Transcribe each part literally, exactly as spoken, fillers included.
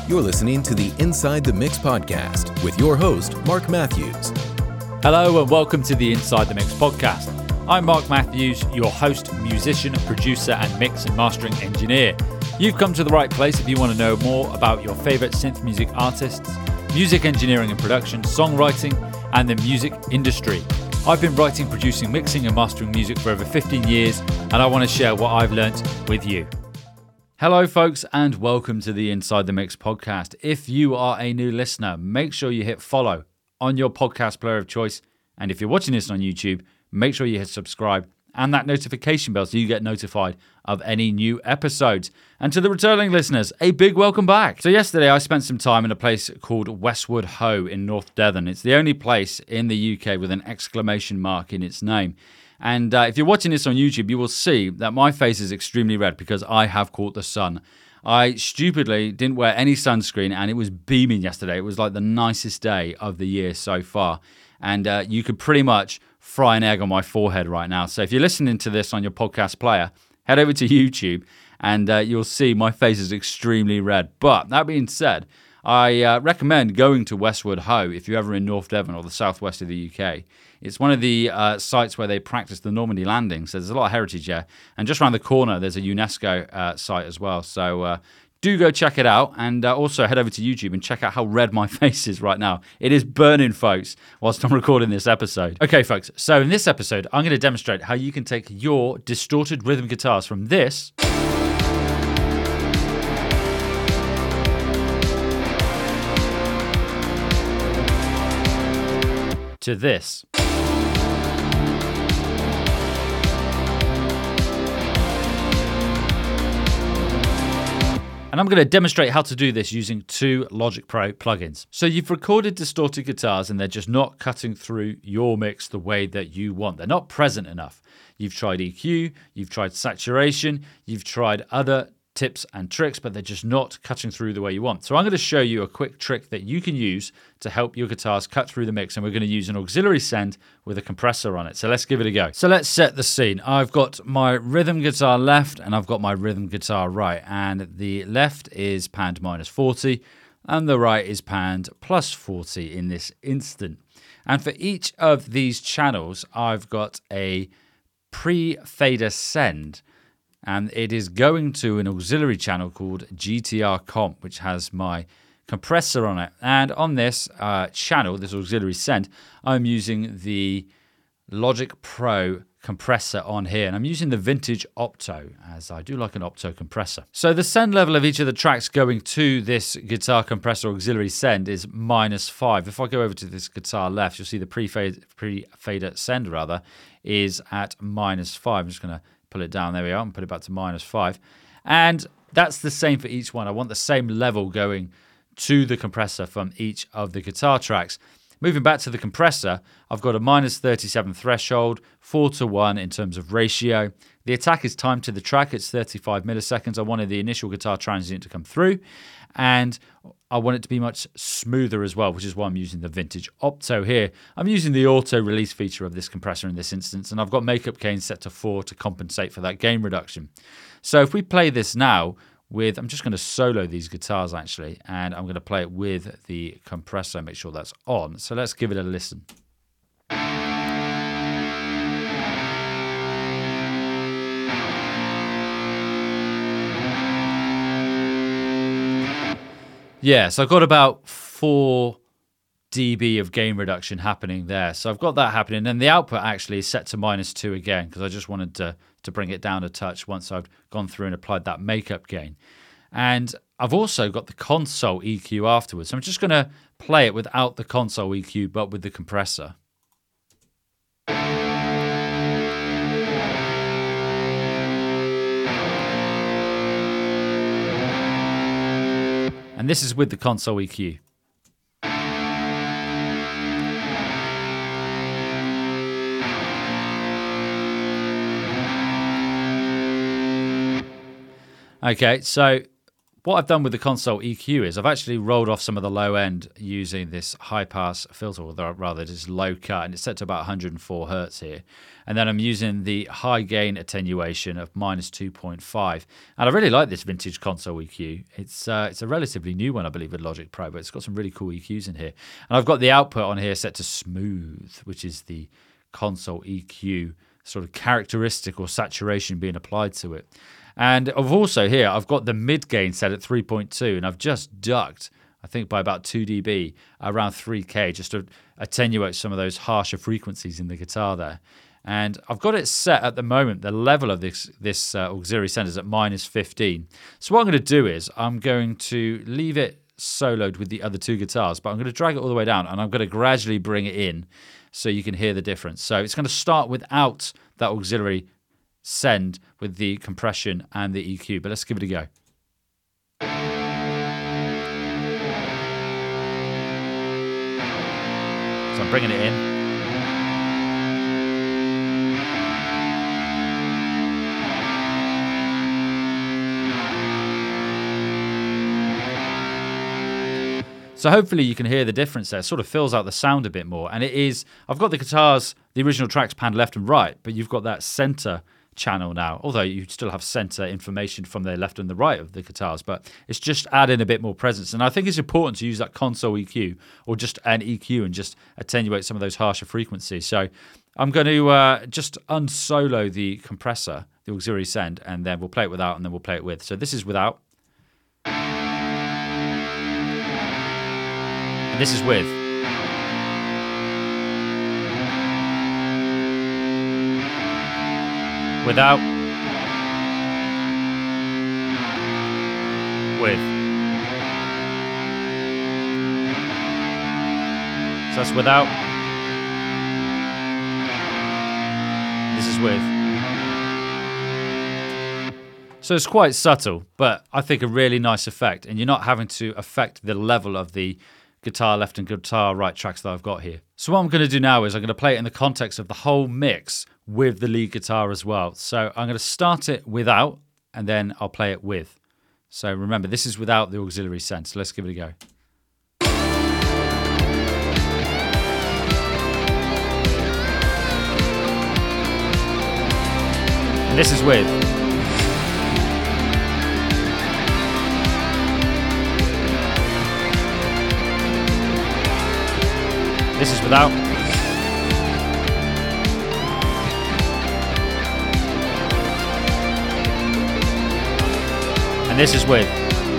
You're listening to the Inside the Mix podcast with your host, Mark Matthews. Hello and welcome to the Inside the Mix podcast. I'm Mark Matthews, your host, musician, producer, and mix and mastering engineer. You've come to the right place if you want to know more about your favorite synth music artists, music engineering and production, songwriting, and the music industry. I've been writing, producing, mixing, and mastering music for over fifteen years, and I want to share what I've learnt with you. Hello, folks, and welcome to the Inside the Mix podcast. If you are a new listener, make sure you hit follow on your podcast player of choice. And if you're watching this on YouTube, make sure you hit subscribe and that notification bell so you get notified of any new episodes. And to the returning listeners, a big welcome back. So yesterday I spent some time in a place called Westward Ho in North Devon. It's the only place in the U K with an exclamation mark in its name. And uh, if you're watching this on YouTube, you will see that my face is extremely red because I have caught the sun. I stupidly didn't wear any sunscreen and it was beaming yesterday. It was like the nicest day of the year so far. And uh, you could pretty much fry an egg on my forehead right now. So if you're listening to this on your podcast player, head over to YouTube and uh, you'll see my face is extremely red. But that being said, I uh, recommend going to Westward Ho if you're ever in North Devon or the southwest of the U K. It's one of the uh, sites where they practice the Normandy landing, so there's a lot of heritage there. And just around the corner, there's a UNESCO uh, site as well. So uh, do go check it out, and uh, also head over to YouTube and check out how red my face is right now. It is burning, folks, whilst I'm recording this episode. Okay, folks, so in this episode, I'm going to demonstrate how you can take your distorted rhythm guitars from this to this. And I'm going to demonstrate how to do this using two Logic Pro plugins. So you've recorded distorted guitars and they're just not cutting through your mix the way that you want. They're not present enough. You've tried E Q, you've tried saturation, you've tried other tips and tricks, but they're just not cutting through the way you want. So I'm going to show you a quick trick that you can use to help your guitars cut through the mix, and we're going to use an auxiliary send with a compressor on it. So let's give it a go. So let's set the scene. I've got my rhythm guitar left and I've got my rhythm guitar right, and the left is panned minus forty and the right is panned plus forty in this instant. And for each of these channels, I've got a pre-fader send, and it is going to an auxiliary channel called G T R Comp, which has my compressor on it. And on this uh, channel, this auxiliary send, I'm using the Logic Pro compressor on here. And I'm using the vintage Opto, as I do like an Opto compressor. So the send level of each of the tracks going to this guitar compressor auxiliary send is minus five. If I go over to this guitar left, you'll see the pre-fader, pre-fader send rather is at minus five. I'm just going to pull it down, there we are, and put it back to minus five. And that's the same for each one. I want the same level going to the compressor from each of the guitar tracks. Moving back to the compressor, I've got a minus thirty-seven threshold, four to one in terms of ratio. The attack is timed to the track, it's thirty-five milliseconds. I wanted the initial guitar transient to come through, and I want it to be much smoother as well, which is why I'm using the vintage Opto here. I'm using the auto release feature of this compressor in this instance, and I've got makeup gain set to four to compensate for that gain reduction. So if we play this now with, I'm just going to solo these guitars actually, and I'm going to play it with the compressor, make sure that's on. So let's give it a listen. Yeah, so I've got about four decibels of gain reduction happening there. So I've got that happening. And the output actually is set to minus two again, because I just wanted to, to bring it down a touch once I've gone through and applied that makeup gain. And I've also got the console E Q afterwards. So I'm just going to play it without the console E Q, but with the compressor. And this is with the console E Q. Okay, so what I've done with the console E Q is I've actually rolled off some of the low end using this high pass filter, or rather this low cut, and it's set to about one hundred four hertz here. And then I'm using the high gain attenuation of minus two point five. And I really like this vintage console E Q. It's uh, it's a relatively new one, I believe, with Logic Pro, but it's got some really cool E Qs in here. And I've got the output on here set to smooth, which is the console E Q sort of characteristic or saturation being applied to it. And I've also here, I've got the mid gain set at three point two, and I've just ducked, I think by about two decibels, around three K, just to attenuate some of those harsher frequencies in the guitar there. And I've got it set at the moment, the level of this this uh, auxiliary send is at minus fifteen. So what I'm going to do is I'm going to leave it soloed with the other two guitars, but I'm going to drag it all the way down, and I'm going to gradually bring it in so you can hear the difference. So it's going to start without that auxiliary send with the compression and the E Q, but let's give it a go. So I'm bringing it in. So hopefully you can hear the difference there. It sort of fills out the sound a bit more. And it is, I've got the guitars, the original tracks panned left and right, but you've got that center channel now, although you still have center information from the left and the right of the guitars, but it's just adding a bit more presence. And I think it's important to use that console E Q or just an E Q and just attenuate some of those harsher frequencies. So I'm going to uh, just unsolo the compressor, the auxiliary send, and then we'll play it without and then we'll play it with. So this is without. And this is with. Without. With. So that's without. This is with. So it's quite subtle, but I think a really nice effect. And you're not having to affect the level of the guitar left and guitar right tracks that I've got here. So what I'm going to do now is I'm going to play it in the context of the whole mix with the lead guitar as well. So I'm going to start it without, and then I'll play it with. So remember, this is without the auxiliary send. So let's give it a go. And this is with. This is without. And this is with.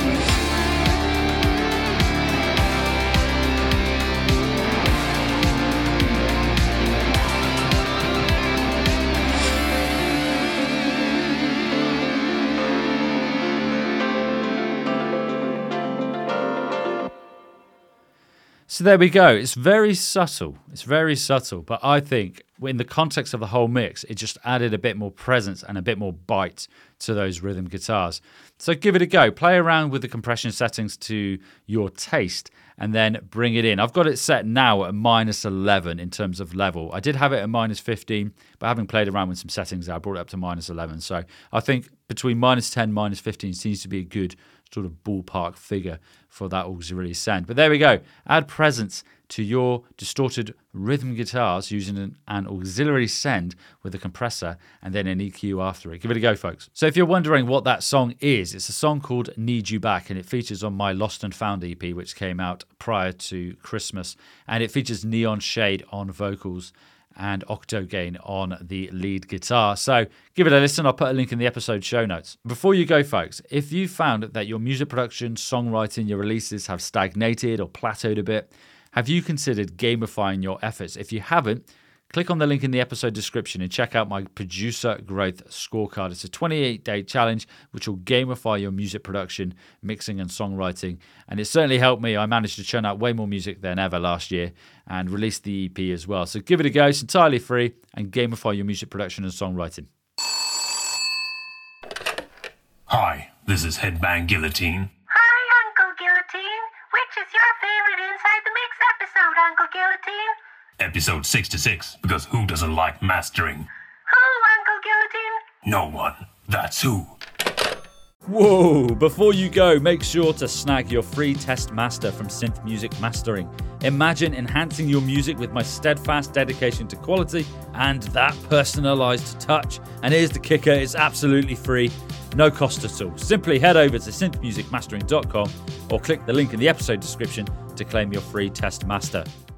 So there we go. It's very subtle. It's very subtle. But I think in the context of the whole mix, it just added a bit more presence and a bit more bite to those rhythm guitars. So give it a go. Play around with the compression settings to your taste and then bring it in. I've got it set now at minus eleven in terms of level. I did have it at minus fifteen, but having played around with some settings, I brought it up to minus eleven. So I think between minus ten, minus fifteen seems to be a good sort of ballpark figure for that auxiliary send. But there we go. Add presence to your distorted rhythm guitars using an, an auxiliary send with a compressor and then an E Q after it. Give it a go, folks. So if you're wondering what that song is, it's a song called Need You Back, and it features on my Lost and Found E P, which came out prior to Christmas. And it features Neon Shade on vocals and Octogain on the lead guitar. So give it a listen. I'll put a link in the episode show notes. Before you go, folks, if you found that your music production, songwriting, your releases have stagnated or plateaued a bit, have you considered gamifying your efforts? If you haven't, click on the link in the episode description and check out my producer growth scorecard. It's a twenty-eight day challenge which will gamify your music production, mixing and songwriting. And it certainly helped me. I managed to churn out way more music than ever last year and release the E P as well. So give it a go. It's entirely free, and gamify your music production and songwriting. Hi, this is Headbang Guillotine. Hi, Uncle Guillotine. Which is your favorite Inside the Mix episode, Uncle Guillotine? Episode sixty-six, because who doesn't like mastering? Who, Uncle Guillotine? No one. That's who. Whoa! Before you go, make sure to snag your free Test Master from Synth Music Mastering. Imagine enhancing your music with my steadfast dedication to quality and that personalised touch. And here's the kicker, it's absolutely free, no cost at all. Simply head over to synth music mastering dot com or click the link in the episode description to claim your free Test Master.